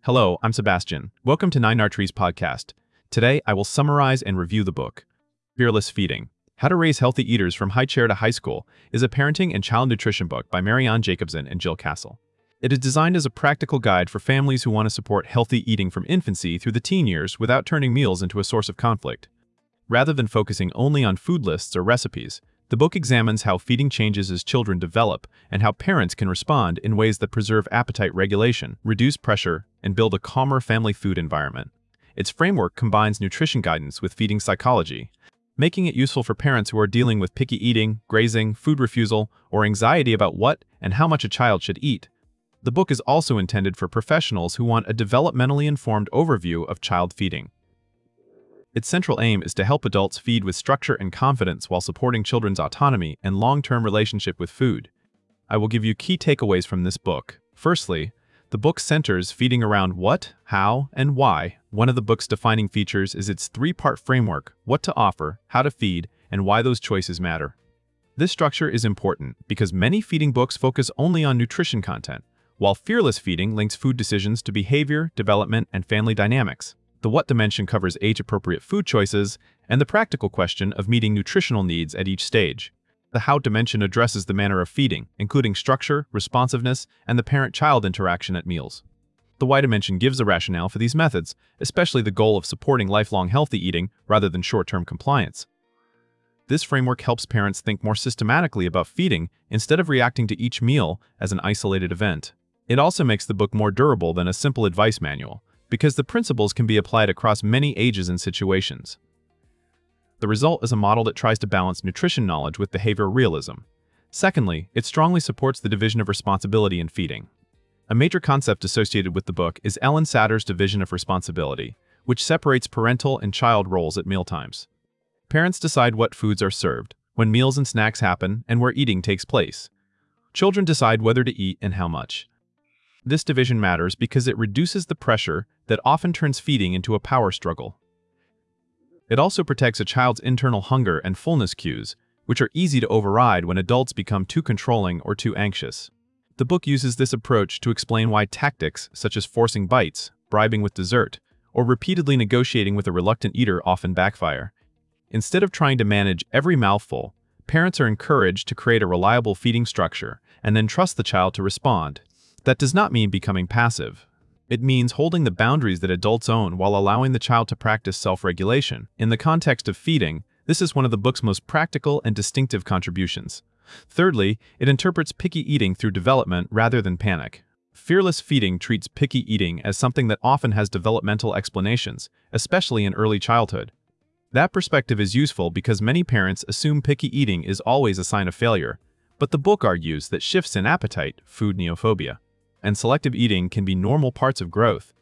Hello, I'm Sebastian. Welcome to Nine Arteries Podcast. Today, I will summarize and review the book. Fearless Feeding: How to Raise Healthy Eaters from High Chair to High School is a parenting and child nutrition book by Marianne Jacobson and Jill Castle. It is designed as a practical guide for families who want to support healthy eating from infancy through the teen years without turning meals into a source of conflict. Rather than focusing only on food lists or recipes, the book examines how feeding changes as children develop and how parents can respond in ways that preserve appetite regulation, reduce pressure, and build a calmer family food environment. Its framework combines nutrition guidance with feeding psychology, making it useful for parents who are dealing with picky eating, grazing, food refusal, or anxiety about what and how much a child should eat. The book is also intended for professionals who want a developmentally informed overview of child feeding. Its central aim is to help adults feed with structure and confidence while supporting children's autonomy and long-term relationship with food. I will give you key takeaways from this book. Firstly, the book centers feeding around what, how, and why. One of the book's defining features is its three-part framework: what to offer, how to feed, and why those choices matter. This structure is important because many feeding books focus only on nutrition content, while Fearless Feeding links food decisions to behavior, development, and family dynamics. The what dimension covers age-appropriate food choices and the practical question of meeting nutritional needs at each stage. The how dimension addresses the manner of feeding, including structure, responsiveness, and the parent-child interaction at meals. The why dimension gives a rationale for these methods, especially the goal of supporting lifelong healthy eating rather than short-term compliance. This framework helps parents think more systematically about feeding instead of reacting to each meal as an isolated event. It also makes the book more durable than a simple advice manual, because the principles can be applied across many ages and situations. The result is a model that tries to balance nutrition knowledge with behavioral realism. Secondly, it strongly supports the division of responsibility in feeding. A major concept associated with the book is Ellen Satter's division of responsibility, which separates parental and child roles at mealtimes. Parents decide what foods are served, when meals and snacks happen, and where eating takes place. Children decide whether to eat and how much. This division matters because it reduces the pressure that often turns feeding into a power struggle. It also protects a child's internal hunger and fullness cues, which are easy to override when adults become too controlling or too anxious. The book uses this approach to explain why tactics such as forcing bites, bribing with dessert, or repeatedly negotiating with a reluctant eater often backfire. Instead of trying to manage every mouthful, parents are encouraged to create a reliable feeding structure and then trust the child to respond. That does not mean becoming passive. It means holding the boundaries that adults own while allowing the child to practice self-regulation. In the context of feeding, this is one of the book's most practical and distinctive contributions. Thirdly, it interprets picky eating through development rather than panic. Fearless Feeding treats picky eating as something that often has developmental explanations, especially in early childhood. That perspective is useful because many parents assume picky eating is always a sign of failure, but the book argues that shifts in appetite, food neophobia, and selective eating can be normal parts of growth.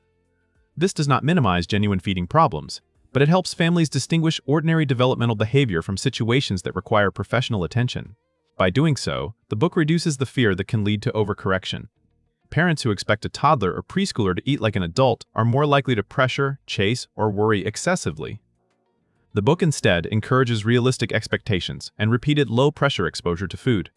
This does not minimize genuine feeding problems, but it helps families distinguish ordinary developmental behavior from situations that require professional attention. By doing so, the book reduces the fear that can lead to overcorrection. Parents who expect a toddler or preschooler to eat like an adult are more likely to pressure, chase, or worry excessively. The book instead encourages realistic expectations and repeated low-pressure exposure to food.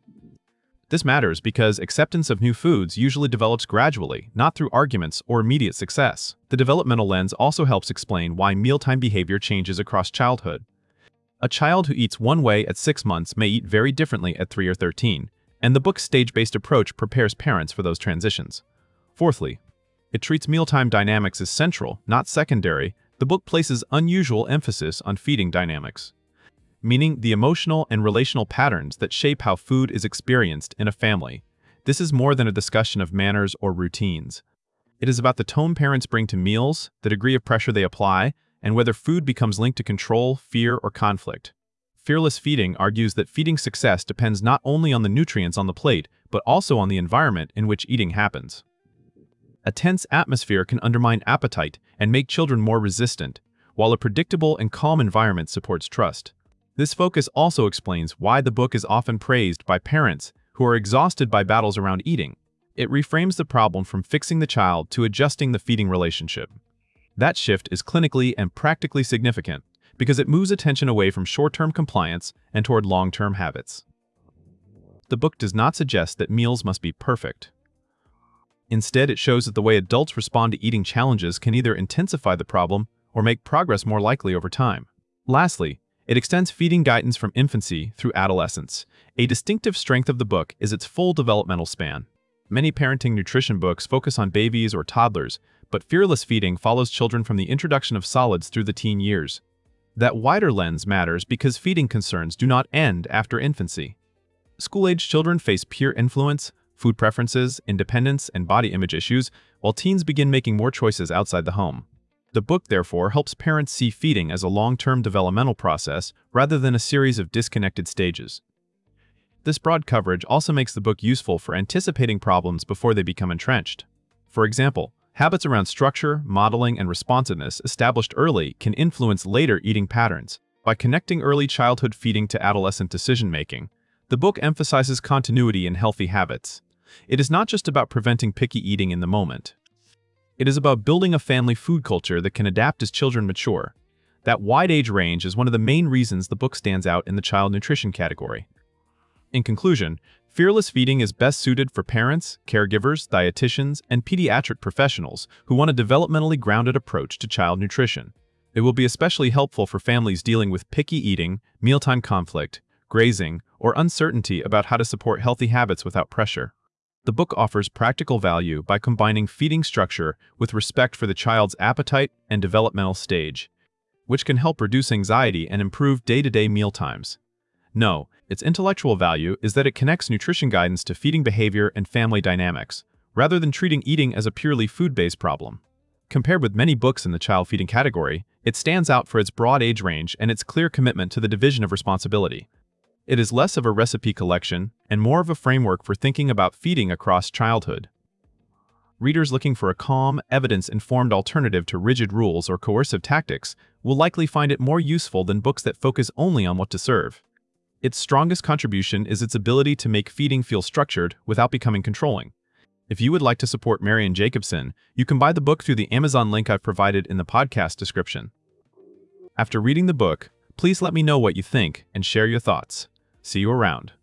This matters because acceptance of new foods usually develops gradually, not through arguments or immediate success. The developmental lens also helps explain why mealtime behavior changes across childhood. A child who eats one way at 6 months may eat very differently at 3 or 13, and the book's stage-based approach prepares parents for those transitions. Fourthly, it treats mealtime dynamics as central, not secondary. The book places unusual emphasis on feeding dynamics, meaning the emotional and relational patterns that shape how food is experienced in a family. This is more than a discussion of manners or routines. It is about the tone parents bring to meals, the degree of pressure they apply, and whether food becomes linked to control, fear, or conflict. Fearless Feeding argues that feeding success depends not only on the nutrients on the plate, but also on the environment in which eating happens. A tense atmosphere can undermine appetite and make children more resistant, while a predictable and calm environment supports trust. This focus also explains why the book is often praised by parents who are exhausted by battles around eating. It reframes the problem from fixing the child to adjusting the feeding relationship. That shift is clinically and practically significant because it moves attention away from short-term compliance and toward long-term habits. The book does not suggest that meals must be perfect. Instead, it shows that the way adults respond to eating challenges can either intensify the problem or make progress more likely over time. Lastly, it extends feeding guidance from infancy through adolescence. A distinctive strength of the book is its full developmental span. Many parenting nutrition books focus on babies or toddlers, but Fearless Feeding follows children from the introduction of solids through the teen years. That wider lens matters because feeding concerns do not end after infancy. School-age children face peer influence, food preferences, independence, and body image issues, while teens begin making more choices outside the home. The book, therefore, helps parents see feeding as a long-term developmental process rather than a series of disconnected stages. This broad coverage also makes the book useful for anticipating problems before they become entrenched. For example, habits around structure, modeling, and responsiveness established early can influence later eating patterns. By connecting early childhood feeding to adolescent decision-making, the book emphasizes continuity in healthy habits. It is not just about preventing picky eating in the moment. It is about building a family food culture that can adapt as children mature. That wide age range is one of the main reasons the book stands out in the child nutrition category. In conclusion, Fearless Feeding is best suited for parents, caregivers, dietitians, and pediatric professionals who want a developmentally grounded approach to child nutrition. It will be especially helpful for families dealing with picky eating, mealtime conflict, grazing, or uncertainty about how to support healthy habits without pressure. The book offers practical value by combining feeding structure with respect for the child's appetite and developmental stage, which can help reduce anxiety and improve day-to-day meal times. No, its intellectual value is that it connects nutrition guidance to feeding behavior and family dynamics, rather than treating eating as a purely food-based problem. Compared with many books in the child feeding category, it stands out for its broad age range and its clear commitment to the division of responsibility. It is less of a recipe collection and more of a framework for thinking about feeding across childhood. Readers looking for a calm, evidence-informed alternative to rigid rules or coercive tactics will likely find it more useful than books that focus only on what to serve. Its strongest contribution is its ability to make feeding feel structured without becoming controlling. If you would like to support Marian Jacobson, you can buy the book through the Amazon link I've provided in the podcast description. After reading the book, please let me know what you think and share your thoughts. See you around.